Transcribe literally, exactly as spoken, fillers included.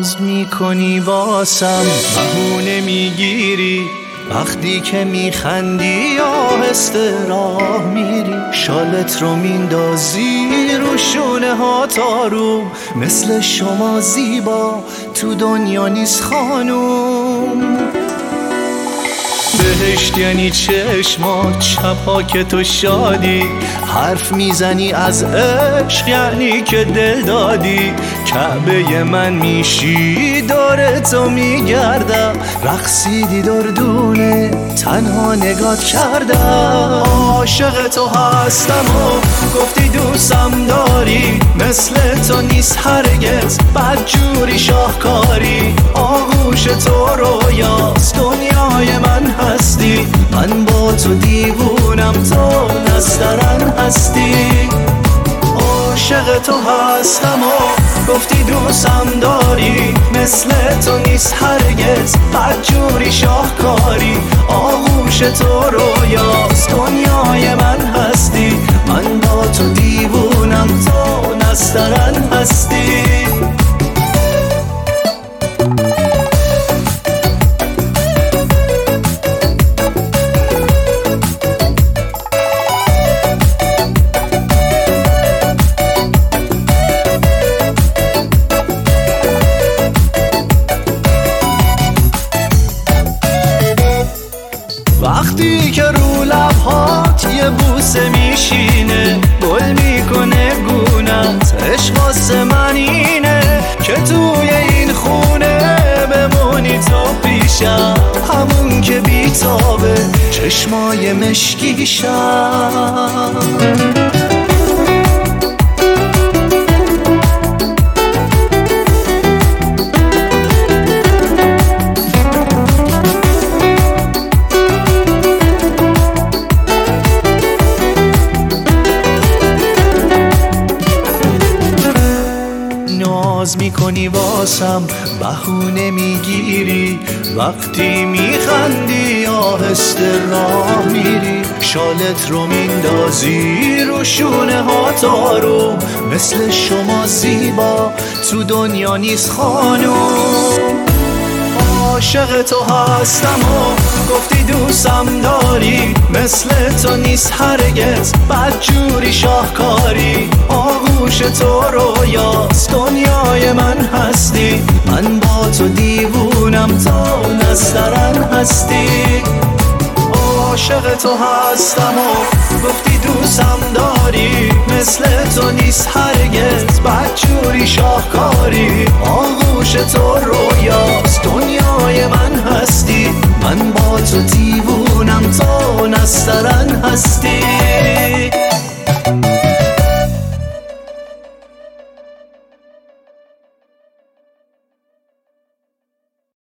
ناز میکنی واسم، بهونه میگیری وقتی که میخندی، آهسته راه میری، شالت رو میندازی رو شونه ها تارو، مثل شما زیبا تو دنیا نیست خانوم. بهشت یعنی چشمات، شبها که تو شادی، حرف میزنی از عشق یعنی که دل دادی، کعبه من میشی دور تو میگردم، رقصیدی دردونه تنها نگات کردم. عاشق تو هستم و گفتی دوستم داری، مثل تو نیست هرگز بدجوری شاهکاری، آغوش تو رویاست دنیای من هستی، من با تو دیوونم تو نسترن هستی. عاشق تو هستم و گفتی دوستم داری، مثل تو نیست هرگز بدجوری شاهکاری، آغوش تو رویاست دنیای من هستی، من با تو دیوونم تو نسترن هستی. وقتی که رو لبهات یه بوسه میشینه، گل میکنه گونت، عشق واسه من اینه که توی این خونه بمونی تو پیشم، همون که بیتابه چشمای مشکیشم. ناز میکنی واسم، بهونه میگیری وقتی میخندی، آهسته راه میری، شالت رو میندازی رو شونه ها تارو، مثل شما زیبا تو دنیا نیست خانوم. عاشق تو هستم و گفتی دوستم داری، مثل تو نیست هرگز بدجوری شاهکاری، آغوش تو رویاست دنیای من هستی، من با تو دیوونم تو نسترن هستی. عاشق تو هستم و گفتی دوستم داری، مثل تو نیست هرگز بدجوری شاهکاری، آغوش تو رویاست دنیای من هستی، من با تو دیوونم تو نسترن هستی.